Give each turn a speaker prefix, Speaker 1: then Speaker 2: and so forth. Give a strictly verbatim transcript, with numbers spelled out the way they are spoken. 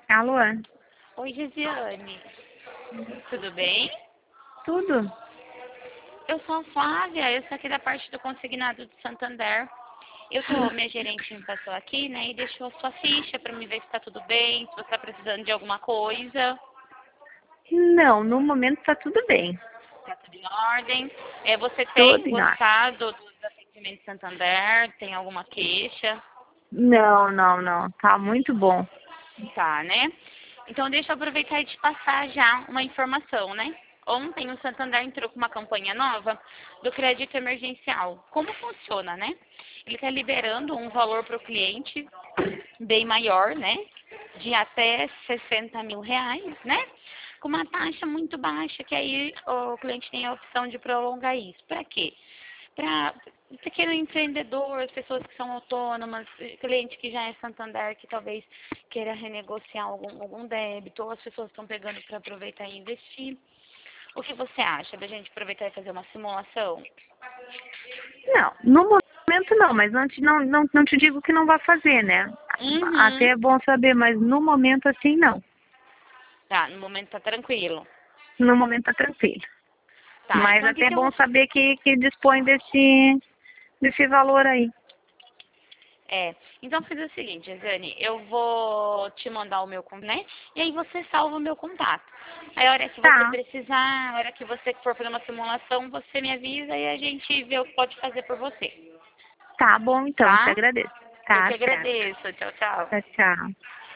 Speaker 1: Alô?
Speaker 2: Oi, Gesiane. Tudo bem?
Speaker 1: Tudo?
Speaker 2: Eu sou a Flávia, eu sou aqui da parte do consignado de Santander. Eu tô, minha gerente me passou aqui, né, e deixou a sua ficha para me ver se tá tudo bem, se você tá precisando de alguma coisa.
Speaker 1: Não, no momento tá tudo bem.
Speaker 2: Tá tudo em ordem. É, você
Speaker 1: Tudo
Speaker 2: tem
Speaker 1: em ordem.
Speaker 2: gostado dos atendimentos de Santander? Tem alguma queixa?
Speaker 1: Não, não, não. Tá muito bom.
Speaker 2: Tá, né? Então deixa eu aproveitar e te passar já uma informação, né? Ontem o Santander entrou com uma campanha nova do crédito emergencial. Como funciona, né? Ele está liberando um valor para o cliente bem maior, né? De até sessenta mil reais, né? Com uma taxa muito baixa, que aí o cliente tem a opção de prolongar isso. Para quê? Para pequeno empreendedor, as pessoas que são autônomas, cliente que já é Santander, que talvez queira renegociar algum, algum débito, ou as pessoas estão pegando para aproveitar e investir. O que você acha da gente aproveitar e fazer uma simulação?
Speaker 1: Não, no momento não, mas não te, não, não, não te digo que não vai fazer, né? Até
Speaker 2: Uhum.
Speaker 1: é bom saber, mas no momento assim não.
Speaker 2: Tá, no momento tá tranquilo.
Speaker 1: No momento tá tranquilo.
Speaker 2: Tá,
Speaker 1: Mas
Speaker 2: então o que,
Speaker 1: até é
Speaker 2: que eu
Speaker 1: bom
Speaker 2: vou.
Speaker 1: saber que, que dispõe desse, desse valor aí.
Speaker 2: É, então fiz o seguinte, Zane, eu vou te mandar o meu contato, né? E aí você salva o meu contato. Aí a hora que você
Speaker 1: Tá,
Speaker 2: precisar, a hora que você for fazer uma simulação, você me avisa e a gente vê o que pode fazer por você.
Speaker 1: tá bom então, te
Speaker 2: Tá?
Speaker 1: agradeço.
Speaker 2: Eu
Speaker 1: Tá
Speaker 2: que
Speaker 1: certo.
Speaker 2: agradeço. Tchau, tchau.
Speaker 1: Tchau, tchau.